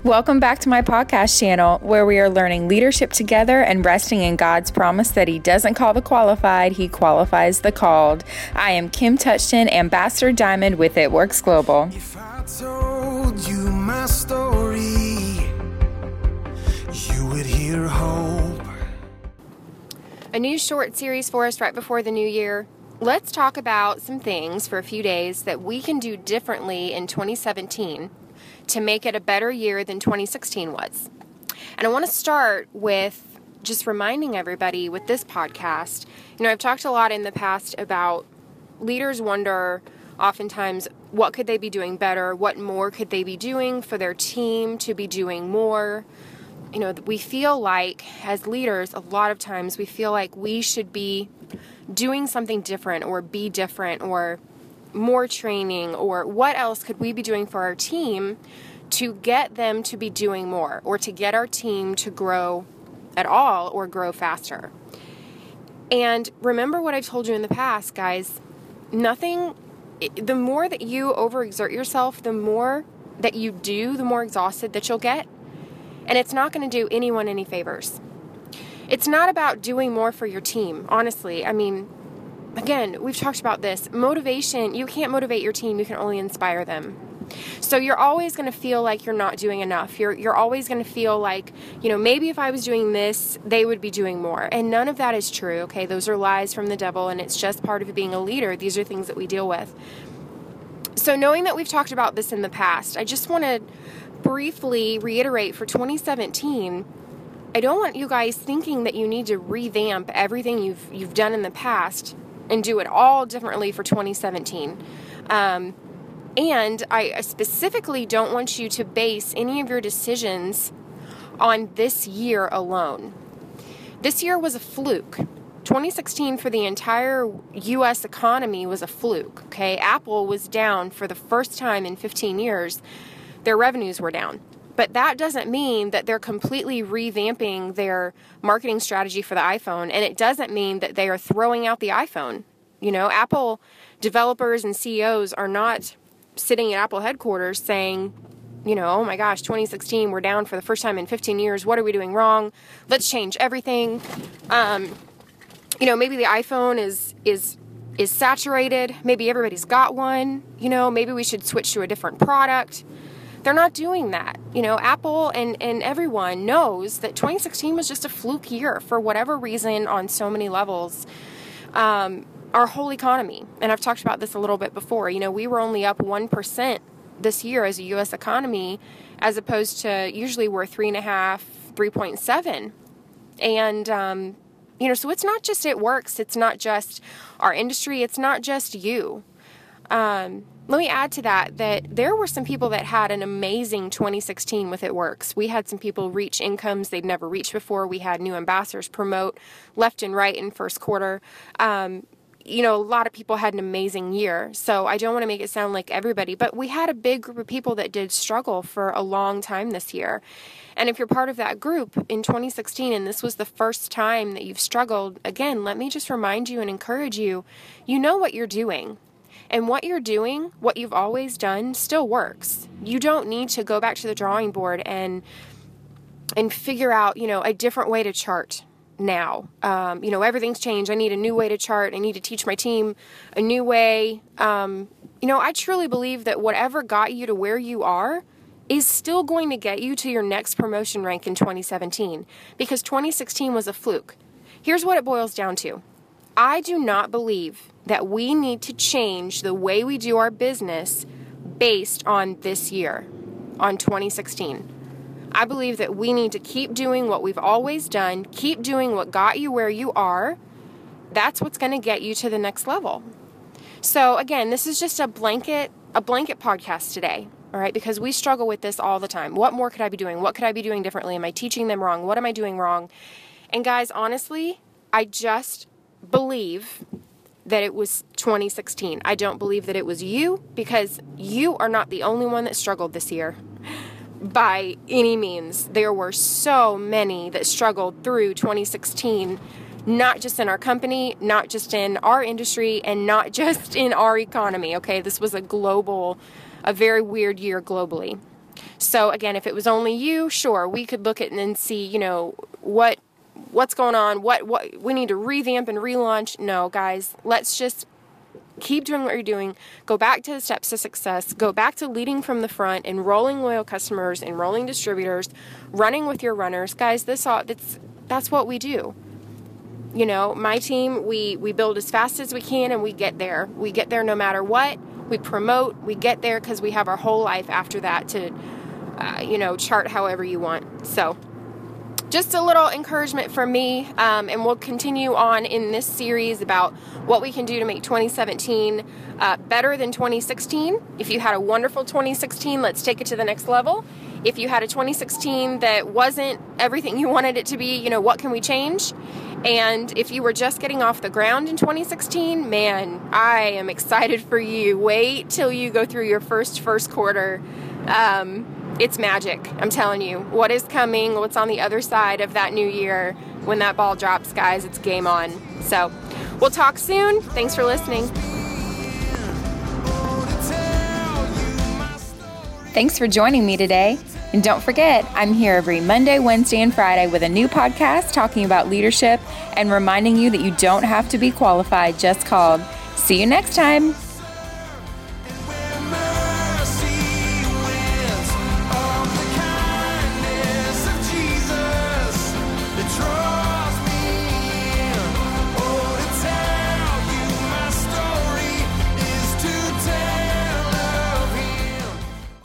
Welcome back to my podcast channel, where we are learning leadership together and resting in God's promise that He doesn't call the qualified, He qualifies the called. I am Kim Touchton, Ambassador Diamond with It Works Global. If I told you my story, you would hear hope. A new short series for us right before the new year. Let's talk about some things for a few days that we can do differently in 2017 to make it a better year than 2016 was. And I want to start with just reminding everybody with this podcast. I've talked a lot in the past about leaders wonder oftentimes what could they be doing better, what more could they be doing for their team to be doing more. We feel like as leaders, a lot of times we feel like we should be doing something different or be different or more training, or what else could we be doing for our team to get them to be doing more, or to get our team to grow at all or grow faster. And remember what I've told you in the past, guys, the more that you overexert yourself, the more that you do, the more exhausted that you'll get. And it's not going to do anyone any favors. It's not about doing more for your team, honestly. Again, we've talked about this. Motivation, you can't motivate your team, you can only inspire them. So you're always going to feel like you're not doing enough. You're always going to feel like, maybe if I was doing this, they would be doing more. And none of that is true, okay? Those are lies from the devil, and it's just part of being a leader. These are things that we deal with. So knowing that we've talked about this in the past, I just want to briefly reiterate for 2017, I don't want you guys thinking that you need to revamp everything you've done in the past and do it all differently for 2017. And I specifically don't want you to base any of your decisions on this year alone. This year was a fluke. 2016 for the entire U.S. economy was a fluke, okay? Apple was down for the first time in 15 years. Their revenues were down. But that doesn't mean that they're completely revamping their marketing strategy for the iPhone, and it doesn't mean that they are throwing out the iPhone. Apple developers and CEOs are not sitting at Apple headquarters saying, oh my gosh, 2016, we're down for the first time in 15 years. What are we doing wrong? Let's change everything. Maybe the iPhone is saturated. Maybe everybody's got one. Maybe we should switch to a different product. They're not doing that. Apple and everyone knows that 2016 was just a fluke year for whatever reason on so many levels. Our whole economy, and I've talked about this a little bit before, we were only up 1% this year as a U.S. economy, as opposed to usually we're 3.5, 3.7. And, so it's not just It Works. It's not just our industry. It's not just you. Let me add to that there were some people that had an amazing 2016 with It Works. We had some people reach incomes they'd never reached before. We had new ambassadors promote left and right in first quarter. A lot of people had an amazing year. So I don't want to make it sound like everybody, but we had a big group of people that did struggle for a long time this year. And if you're part of that group in 2016, and this was the first time that you've struggled, again, let me just remind you and encourage you, you know what you're doing. And what you're doing, what you've always done, still works. You don't need to go back to the drawing board and figure out, a different way to chart now. Everything's changed. I need a new way to chart. I need to teach my team a new way. I truly believe that whatever got you to where you are is still going to get you to your next promotion rank in 2017, because 2016 was a fluke. Here's what it boils down to. I do not believe that we need to change the way we do our business based on this year, on 2016. I believe that we need to keep doing what we've always done, keep doing what got you where you are. That's what's going to get you to the next level. So again, this is just a blanket podcast today, all right? Because we struggle with this all the time. What more could I be doing? What could I be doing differently? Am I teaching them wrong? What am I doing wrong? And guys, honestly, I just believe that it was 2016. I don't believe that it was you, because you are not the only one that struggled this year. By any means. There were so many that struggled through 2016, not just in our company, not just in our industry, and not just in our economy, okay? This was a very weird year globally. So again, if it was only you, sure, we could look at it and see, what's going on, what we need to revamp and relaunch. No, guys, let's just keep doing what you're doing. Go back to the steps to success. Go back to leading from the front, enrolling loyal customers, enrolling distributors, running with your runners. Guys, that's what we do. My team, we build as fast as we can, and we get there. We get there no matter what. We promote. We get there because we have our whole life after that to, chart however you want. So just a little encouragement from me, and we'll continue on in this series about what we can do to make 2017 better than 2016. If you had a wonderful 2016, let's take it to the next level. If you had a 2016 that wasn't everything you wanted it to be, what can we change? And if you were just getting off the ground in 2016, man, I am excited for you. Wait till you go through your first quarter. It's magic. I'm telling you. What is coming, what's on the other side of that new year, when that ball drops, guys, it's game on. So we'll talk soon. Thanks for listening. Thanks for joining me today. And don't forget, I'm here every Monday, Wednesday, and Friday with a new podcast talking about leadership and reminding you that you don't have to be qualified, just called. See you next time.